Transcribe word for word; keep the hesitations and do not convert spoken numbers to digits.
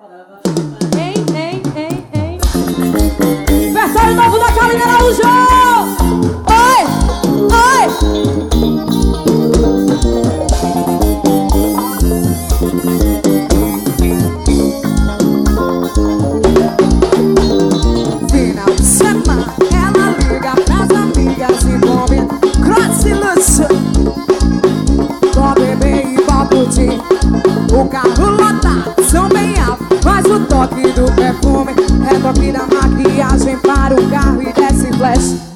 Hein, hein, hein, hein. Versão novo da Carolina Araújo! Oi, oi! Final de semana, ela liga pras amigas e combina cross e luxo. Vou beber e vou curtir. O carro lotado, som bem alto, mas o toque do perfume é toque da maquiagem para o carro e desce flash.